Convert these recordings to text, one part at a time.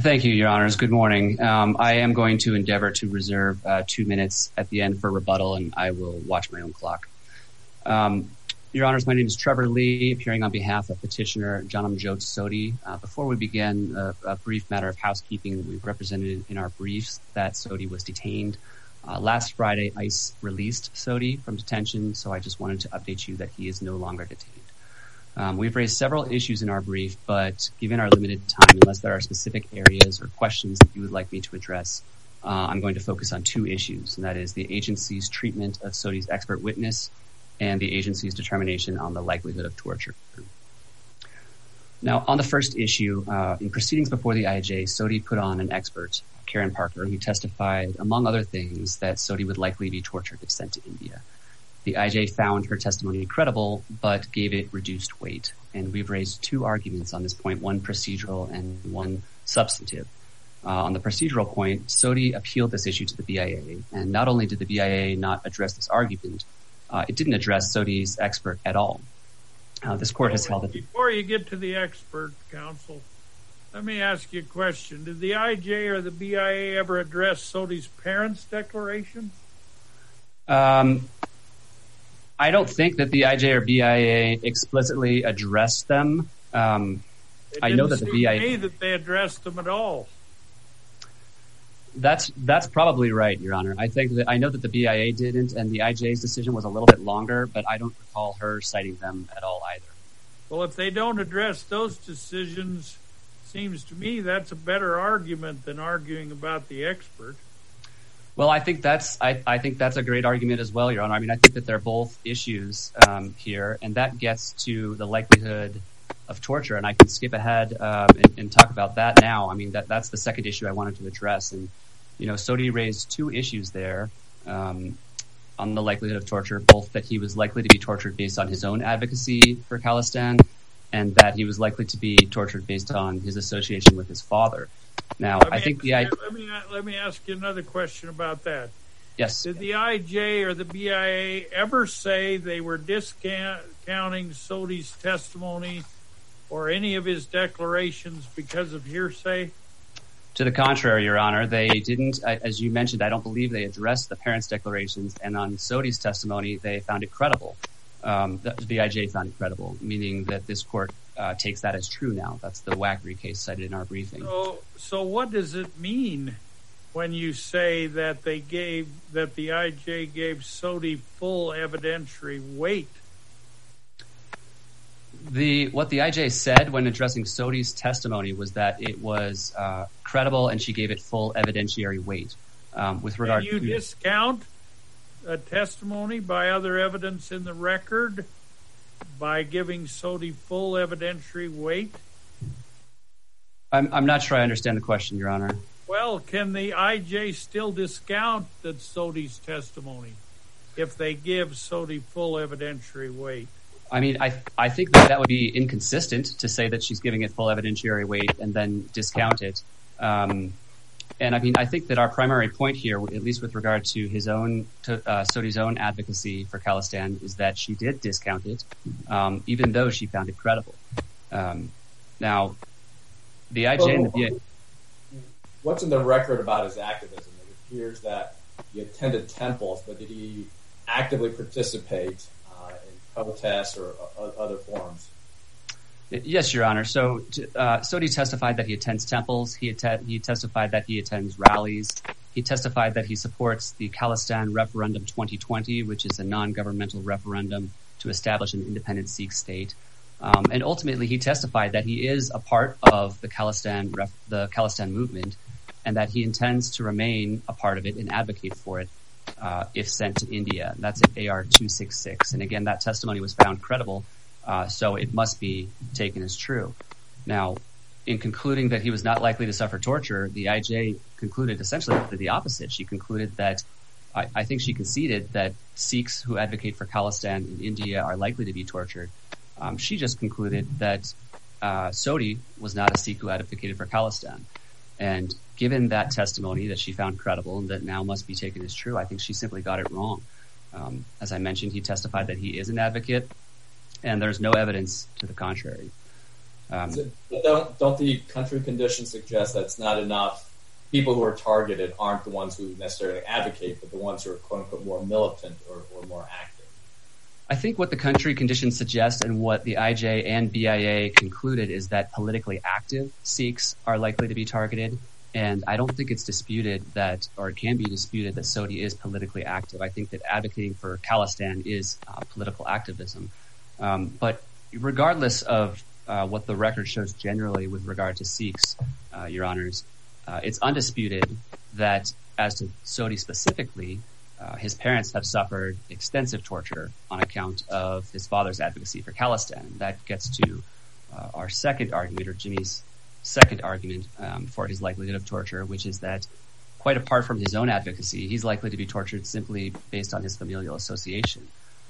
Thank you, Your Honors. Good morning. I am going to endeavor to reserve 2 minutes at the end for rebuttal, and I will watch my own clock. Your Honors, my name is Trevor Lee, appearing on behalf of Petitioner Janamjot Sodhi. Before we begin, a brief matter of housekeeping. We've represented in our briefs that Sodhi was detained. Last Friday, ICE released Sodhi from detention, so I just wanted to update you that he is no longer detained. We've raised several issues in our brief, but given our limited time, unless there are specific areas or questions that you would like me to address, I'm going to focus on 2 issues, and that is the agency's treatment of Sodhi's expert witness and the agency's determination on the likelihood of torture. Now, on the first issue, in proceedings before the IJ, Sodhi put on an expert, Karen Parker, who testified, among other things, that Sodhi would likely be tortured if sent to India. The IJ found her testimony credible, but gave it reduced weight. And we've raised 2 arguments on this point, one procedural and one substantive. On the procedural point, Sodhi appealed this issue to the BIA. And not only did the BIA not address this argument, it didn't address Sodhi's expert at all. This court has held that... Before you get to the expert, counsel, let me ask you a question. Did the IJ or the BIA ever address Sodhi's parents' declaration? I don't think that the IJ or BIA explicitly addressed them. I know that the BIA... It didn't seem to me that they addressed them at all. That's probably right, Your Honor. I know that the BIA didn't, and the IJ's decision was a little bit longer, but I don't recall her citing them at all either. Well, if they don't address those decisions, seems to me that's a better argument than arguing about the expert. Well, I think that's a great argument as well, Your Honor. I mean, I think that they're both issues here, and that gets to the likelihood of torture. And I can skip ahead and talk about that now. I mean, that's the second issue I wanted to address. And, you know, Sodhi raised 2 issues there on the likelihood of torture, both that he was likely to be tortured based on his own advocacy for Khalistan, and that he was likely to be tortured based on his association with his father. Now, let me ask you another question about that. Yes. Did the IJ or the BIA ever say they were discounting Sodhi's testimony or any of his declarations because of hearsay? To the contrary, Your Honor, they didn't. As you mentioned, I don't believe they addressed the parents' declarations, and on Sodhi's testimony, they found it credible. The IJ found it credible, meaning that this court takes that as true now. That's the Wackery case cited in our briefing. So what does it mean when you say that the IJ gave Sodhi full evidentiary weight? What the IJ said when addressing Sodhi's testimony was that it was credible, and she gave it full evidentiary weight. With regard to discount a testimony by other evidence in the record by giving Sodhi full evidentiary weight? I'm not sure I understand the question, Your Honor. Well, can the IJ still discount that Sodhi's testimony if they give Sodhi full evidentiary weight? I mean, I think that would be inconsistent to say that she's giving it full evidentiary weight and then discount it. And I mean, I think that our primary point here, at least with regard to Sodhi's own advocacy for Khalistan, is that she did discount it, even though she found it credible. Now, the IJ and the BIA... What's in the record about his activism? It appears that he attended temples, but did he actively participate in protests or other forums? Yes, Your Honor. So Sodhi testified that he attends temples. He testified that he attends rallies. He testified that he supports the Khalistan Referendum 2020, which is a non-governmental referendum to establish an independent Sikh state. And ultimately, he testified that he is a part of the Khalistan movement, and that he intends to remain a part of it and advocate for it if sent to India. That's at AR 266. And again, that testimony was found credible. So it must be taken as true. Now, in concluding that he was not likely to suffer torture, the IJ concluded essentially the opposite. She concluded that, I think she conceded that Sikhs who advocate for Khalistan in India are likely to be tortured. She just concluded that Sodhi was not a Sikh who advocated for Khalistan. And given that testimony that she found credible and that now must be taken as true, I think she simply got it wrong. As I mentioned, he testified that he is an advocate, and there's no evidence to the contrary. Don't the country conditions suggest that it's not enough? People who are targeted aren't the ones who necessarily advocate, but the ones who are quote unquote more militant or more active. I think what the country conditions suggest and what the IJ and BIA concluded is that politically active Sikhs are likely to be targeted. And I don't think it's disputed that, or it can be disputed that Sodhi is politically active. I think that advocating for Khalistan is political activism. But regardless of what the record shows generally with regard to Sikhs, Your Honors, it's undisputed that as to Sodhi specifically, his parents have suffered extensive torture on account of his father's advocacy for Khalistan. And that gets to our second argument, or Jimmy's second argument for his likelihood of torture, which is that quite apart from his own advocacy, he's likely to be tortured simply based on his familial association.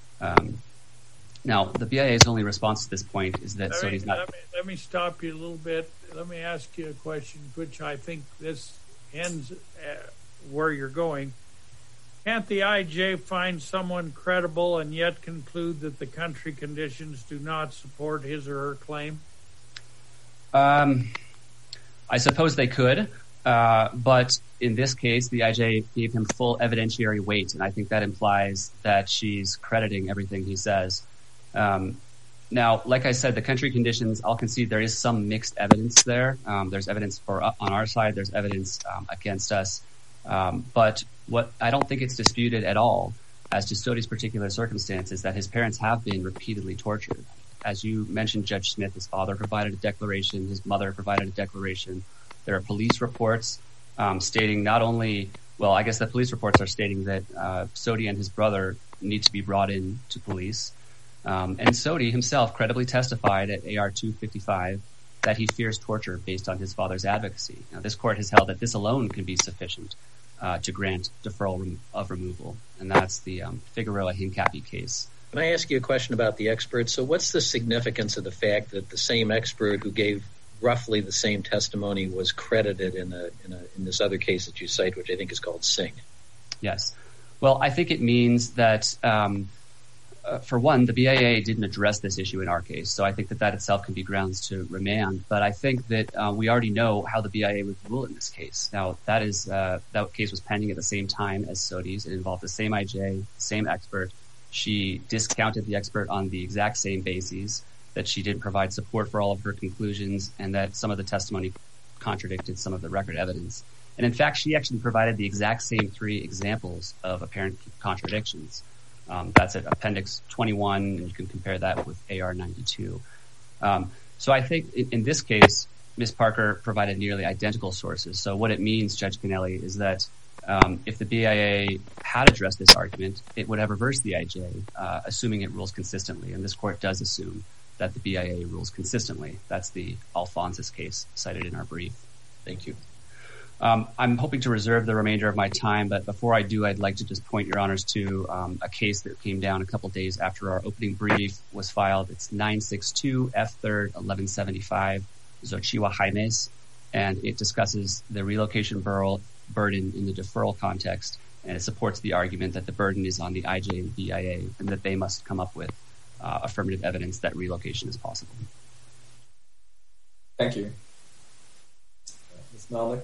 Now, the BIA's only response to this point is that Sodhi's not... Let me stop you a little bit. Let me ask you a question, which I think this ends where you're going. Can't the IJ find someone credible and yet conclude that the country conditions do not support his or her claim? I suppose they could, but in this case, the IJ gave him full evidentiary weight, and I think that implies that she's crediting everything he says. Now, like I said, the country conditions, I'll concede there is some mixed evidence there. There's evidence on our side, there's evidence against us, but what I don't think it's disputed at all as to Sodhi's particular circumstances that his parents have been repeatedly tortured. As you mentioned, Judge Smith, his father provided a declaration, his mother provided a declaration. There are police reports stating not only, well, I guess the police reports are stating that Sodhi and his brother need to be brought in to police. And Sodhi himself credibly testified at AR 255 that he fears torture based on his father's advocacy. Now, this court has held that this alone can be sufficient to grant deferral of removal, and that's the Figueroa Hincapie case. Can I ask you a question about the expert? So what's the significance of the fact that the same expert who gave roughly the same testimony was credited in this other case that you cite, which I think is called Singh? Yes. Well, I think it means that, for one, the BIA didn't address this issue in our case, so I think that itself can be grounds to remand. But I think that we already know how the BIA would rule in this case. Now, that case was pending at the same time as Sodhi's. It involved the same IJ, the same expert. She discounted the expert on the exact same bases, that she didn't provide support for all of her conclusions, and that some of the testimony contradicted some of the record evidence. And in fact, she actually provided the exact same 3 examples of apparent contradictions. That's at Appendix 21, and you can compare that with AR 92. So I think in this case, Ms. Parker provided nearly identical sources. So what it means, Judge Pinelli, is that if the BIA had addressed this argument, it would have reversed the IJ, assuming it rules consistently. And this court does assume that the BIA rules consistently. That's the Alphonsus case cited in our brief. Thank you. I'm hoping to reserve the remainder of my time, but before I do, I'd like to just point your honors to a case that came down a couple days after our opening brief was filed. It's 962 F3rd 1175 Xochitl Jaimes, and it discusses the relocation burden in the deferral context, and it supports the argument that the burden is on the IJ and BIA and that they must come up with affirmative evidence that relocation is possible. Thank you. Ms. Melnick.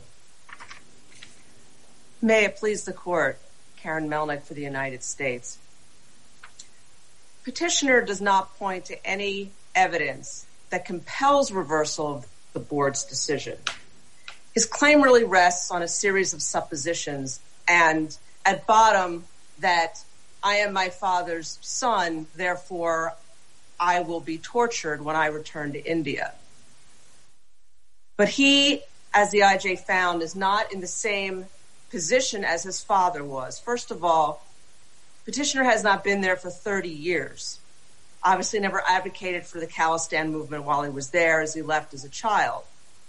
May it please the court, Karen Melnick for the United States. Petitioner does not point to any evidence that compels reversal of the board's decision. His claim really rests on a series of suppositions, and at bottom that I am my father's son, therefore I will be tortured when I return to India. But he, as the IJ found, is not in the same position as his father was. First of all, petitioner has not been there for 30 years. Obviously never advocated for the Khalistan movement while he was there, as he left as a child.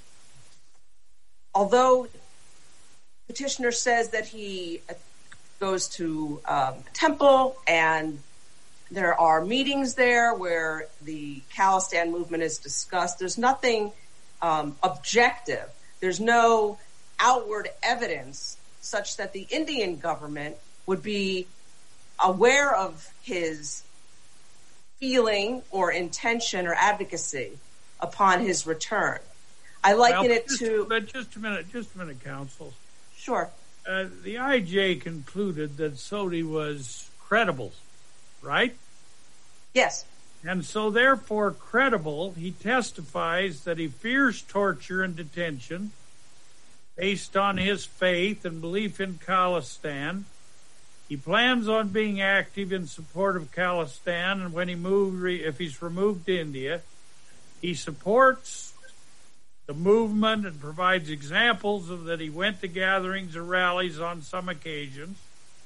Although petitioner says that he goes to a temple and there are meetings there where the Khalistan movement is discussed, there's nothing objective. There's no outward evidence such that the Indian government would be aware of his feeling or intention or advocacy. upon his return. I liken it to... But just a minute, counsel. Sure. The IJ concluded that Sodi was credible, right? Yes. And so therefore credible, he testifies that he fears torture and detention based on his faith and belief in Khalistan. He plans on being active in support of Khalistan, and when if he's removed to India, he supports the movement and provides examples of that he went to gatherings or rallies on some occasions.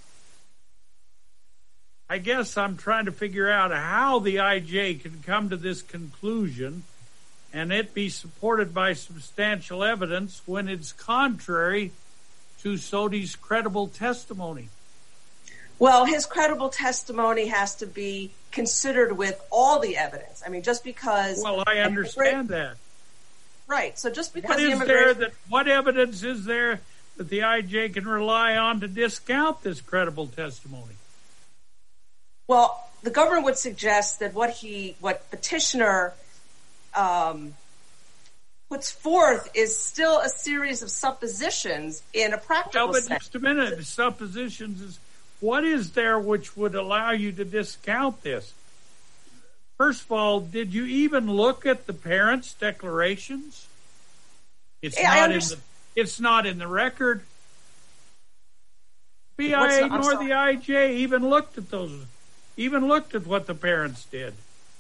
I guess I'm trying to figure out how the IJ can come to this conclusion and it be supported by substantial evidence when it's contrary to Sodi's credible testimony. Well, his credible testimony has to be considered with all the evidence. I mean, just because... Well, I understand that. Right. So just because what evidence is there that the IJ can rely on to discount this credible testimony? Well, the government would suggest that what petitioner puts forth is still a series of suppositions in a practical sense. Just a minute. The suppositions is, what is there which would allow you to discount this? First of all, did you even look at the parents' declarations? It's not in the record. BIA nor the IJ even looked at those. Even looked at what the parents did.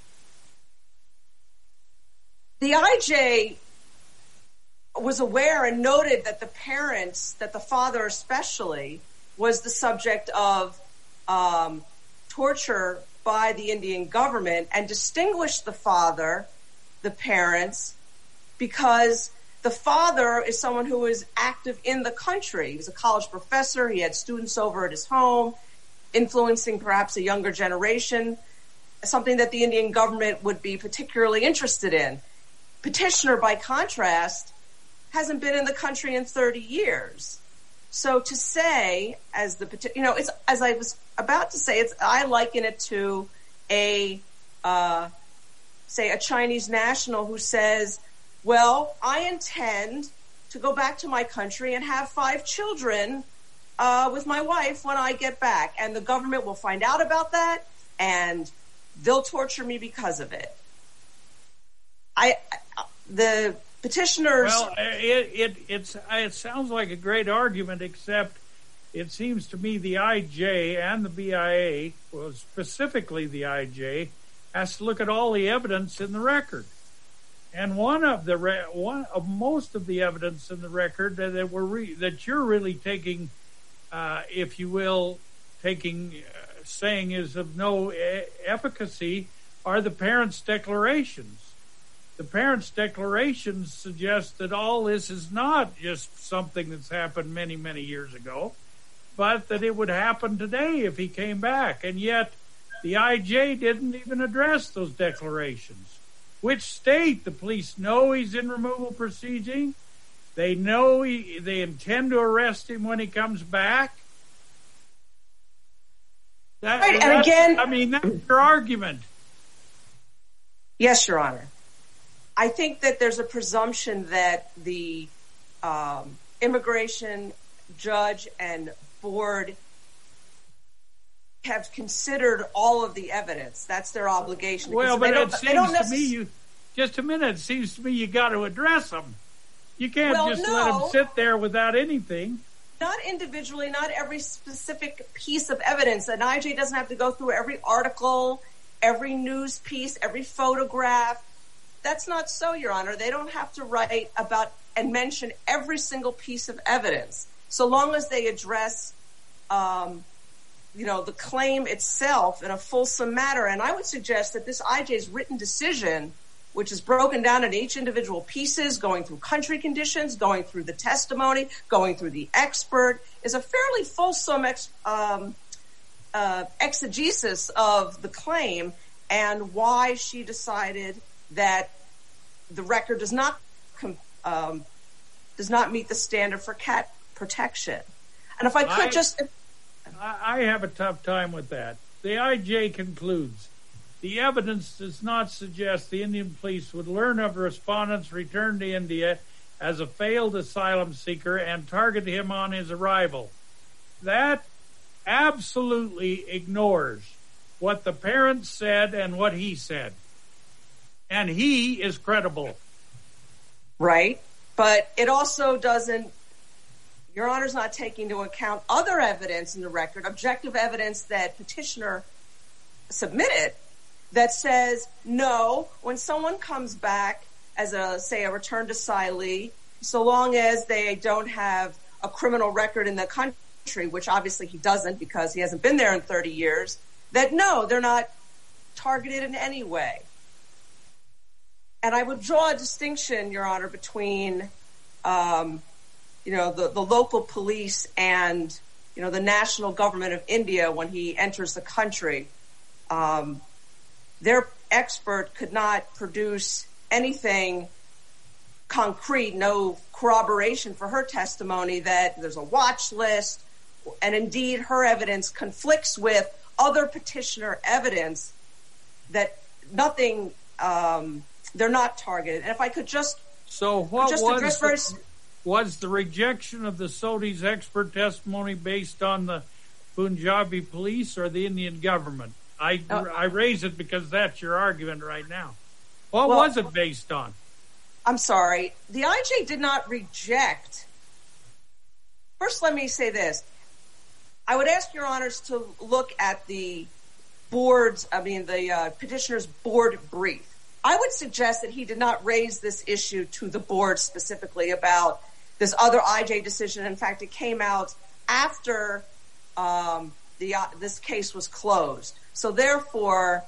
The IJ was aware and noted that the parents, that the father especially, was the subject of torture by the Indian government, and distinguished the father, the parents, because the father is someone who is active in the country. He was a college professor. He had students over at his home, influencing perhaps a younger generation, something that the Indian government would be particularly interested in. Petitioner, by contrast, hasn't been in the country in 30 years. So to say, it's, as I was about to say, I liken it to a Chinese national who says, well, I intend to go back to my country and have 5 children with my wife when I get back. And the government will find out about that, and they'll torture me because of it. The petitioners... Well, it sounds like a great argument, except it seems to me the IJ and the BIA, well, specifically the IJ, has to look at all the evidence in the record. And most of the evidence in the record that you're really taking, if you will, saying is of no efficacy, are the parents' declarations. The parents' declarations suggest that all this is not just something that's happened many, many years ago, but that it would happen today if he came back. And yet the IJ didn't even address those declarations. Which state? The police know he's in removal proceeding. They know they intend to arrest him when he comes back. Right, and again... I mean, that's your argument. Yes, Your Honor. I think that there's a presumption that the immigration judge and board have considered all of the evidence. That's their obligation. Well, but it seems to me just a minute. It seems to me you got to address them. You can't let them sit there without anything. Not individually, not every specific piece of evidence. An IJ doesn't have to go through every article, every news piece, every photograph. That's not so, Your Honor. They don't have to write about and mention every single piece of evidence, so long as they address, the claim itself in a fulsome manner. And I would suggest that this IJ's written decision, which is broken down into each individual pieces, going through country conditions, going through the testimony, going through the expert, is a fairly fulsome exegesis of the claim and why she decided that the record does not meet the standard for cat protection. And if I could I have a tough time with that. The IJ concludes the evidence does not suggest the Indian police would learn of respondent's return to India as a failed asylum seeker and target him on his arrival. That absolutely ignores what the parents said and what he said. And he is credible. Right. But it also doesn't, Your Honor's not taking into account other evidence in the record, objective evidence that petitioner submitted that says, no, when someone comes back as a returned asylee, so long as they don't have a criminal record in the country, which obviously he doesn't because he hasn't been there in 30 years, that no, they're not targeted in any way. And I would draw a distinction, Your Honor, between, the local police and, the national government of India when he enters the country. Their expert could not produce anything concrete, no corroboration for her testimony that there's a watch list, and indeed her evidence conflicts with other petitioner evidence that nothing, they're not targeted. And if I could just... So what was the rejection of the Sodhi's expert testimony based on the Punjabi police or the Indian government? I raise it because that's your argument right now. What was it based on? I'm sorry. The IJ did not reject. First, let me say this. I would ask Your Honors to look at the petitioner's board brief. I would suggest that he did not raise this issue to the board specifically about this other IJ decision. In fact, it came out after this case was closed. So therefore,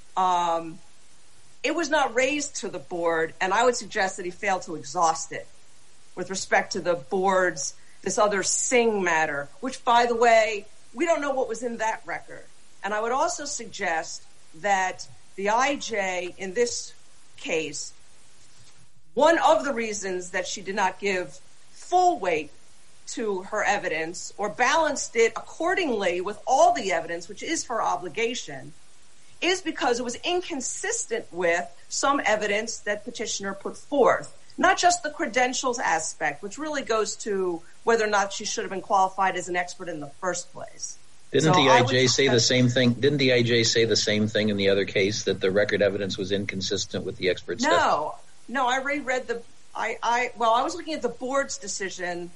it was not raised to the board, and I would suggest that he failed to exhaust it with respect to the board's, this other Singh matter, which, by the way, we don't know what was in that record. And I would also suggest that the IJ in this case, one of the reasons that she did not give full weight to her evidence or balanced it accordingly with all the evidence, which is her obligation, is because it was inconsistent with some evidence that petitioner put forth. Not just the credentials aspect, which really goes to whether or not she should have been qualified as an expert in the first place. Didn't the IJ say the same thing? Didn't the IJ say the same thing in the other case, that the record evidence was inconsistent with the expert's testimony? No, I reread I was looking at the board's decision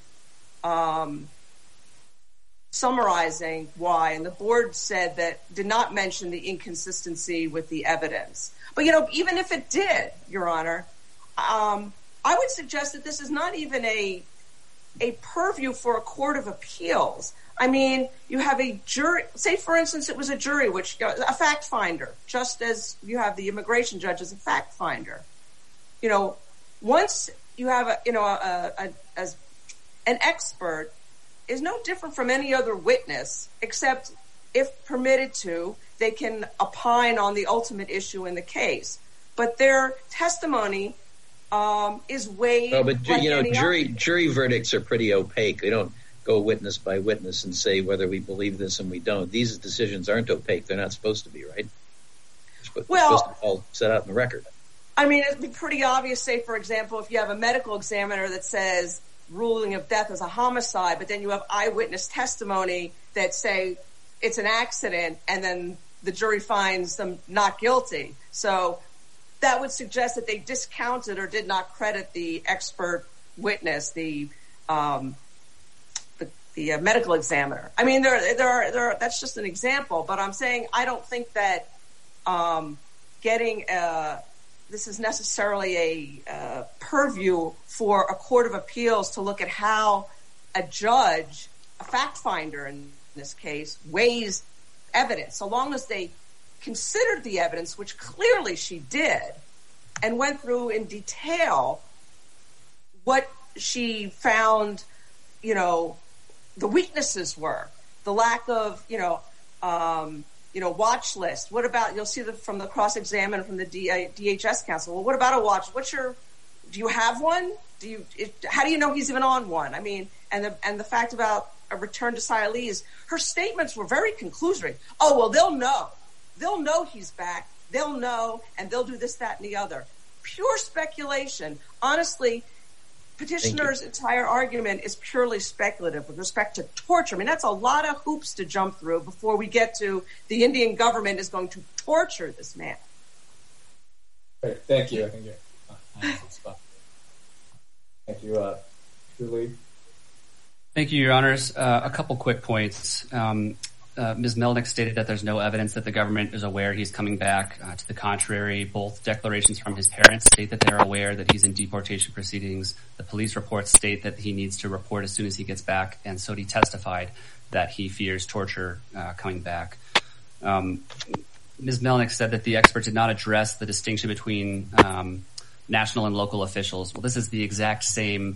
summarizing why, and the board said that did not mention the inconsistency with the evidence. But, even if it did, Your Honor, I would suggest that this is not even a purview for a court of appeals. I mean, you have a jury, say for instance it was a jury, which a fact finder, just as you have the immigration judge as a fact finder. Once you have as an expert is no different from any other witness, except if permitted to, they can opine on the ultimate issue in the case. But their testimony is weighed. Oh, but jury verdicts are pretty opaque. They don't go witness by witness and say whether we believe this and we don't. These decisions aren't opaque. They're not supposed to be, right? They're supposed to be all set out in the record. I mean, it'd be pretty obvious, say, for example, if you have a medical examiner that says ruling of death as a homicide, but then you have eyewitness testimony that say it's an accident, and then the jury finds them not guilty. So that would suggest that they discounted or did not credit the expert witness, the medical examiner. I mean, there. That's just an example, but I'm saying I don't think that this is necessarily a purview for a court of appeals to look at how a judge, a fact finder in this case, weighs evidence. So long as they considered the evidence, which clearly she did, and went through in detail what she found, the weaknesses were, the lack of, watch list. What about, you'll see from the cross-examiner from the DHS counsel, well, what about a watch? Do you have one? How do you know he's even on one? I mean, and the fact about a return to asylees, her statements were very conclusory. Oh, well, they'll know he's back they'll know, and they'll do this, that, and the other. Pure speculation. Honestly, petitioner's entire argument is purely speculative with respect to torture. I mean, that's a lot of hoops to jump through before we get to the Indian government is going to torture this man. Great, thank you. I think thank you, Julie. Thank you, Your Honors. A couple quick points. Ms. Melnick stated that there's no evidence that the government is aware he's coming back. To the contrary, both declarations from his parents state that they're aware that he's in deportation proceedings. The police reports state that he needs to report as soon as he gets back, and Sodhi testified that he fears torture coming back. Ms. Melnick said that the expert did not address the distinction between national and local officials. Well, this is the exact same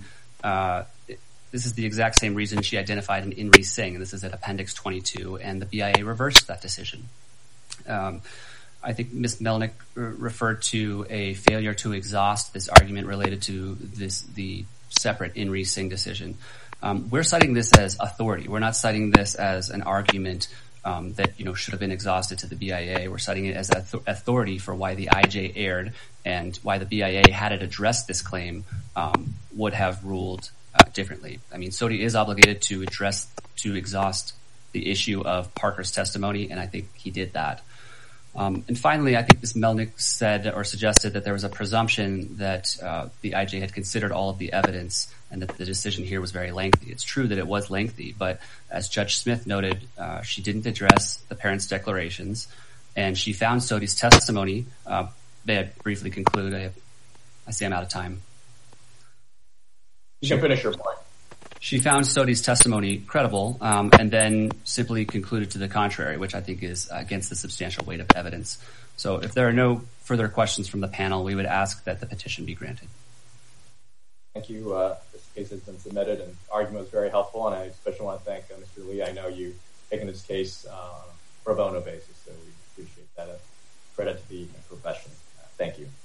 reason she identified in Inri Singh, and this is at Appendix 22, and the BIA reversed that decision. I think Ms. Melnick referred to a failure to exhaust this argument related to the separate Inri Singh decision. We're citing this as authority. We're not citing this as an argument that should have been exhausted to the BIA. We're citing it as authority for why the IJ erred and why the BIA, had it addressed this claim, would have ruled differently. I mean, Sodhi is obligated to exhaust the issue of Parker's testimony, and I think he did that. And finally, I think Ms. Melnick said or suggested that there was a presumption that the IJ had considered all of the evidence and that the decision here was very lengthy. It's true that it was lengthy, but as Judge Smith noted, she didn't address the parents' declarations, and she found Sodhi's testimony. May I briefly conclude? I see I'm out of time. You can finish your point. She found Sodhi's testimony credible, and then simply concluded to the contrary, which I think is against the substantial weight of evidence. So if there are no further questions from the panel, we would ask that the petition be granted. Thank you. This case has been submitted, and the argument was very helpful, and I especially want to thank Mr. Lee. I know you've taken this case on a pro bono basis, so we appreciate that. Credit to the profession. Thank you.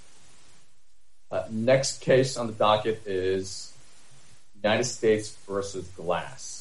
Next case on the docket is United States versus Glass.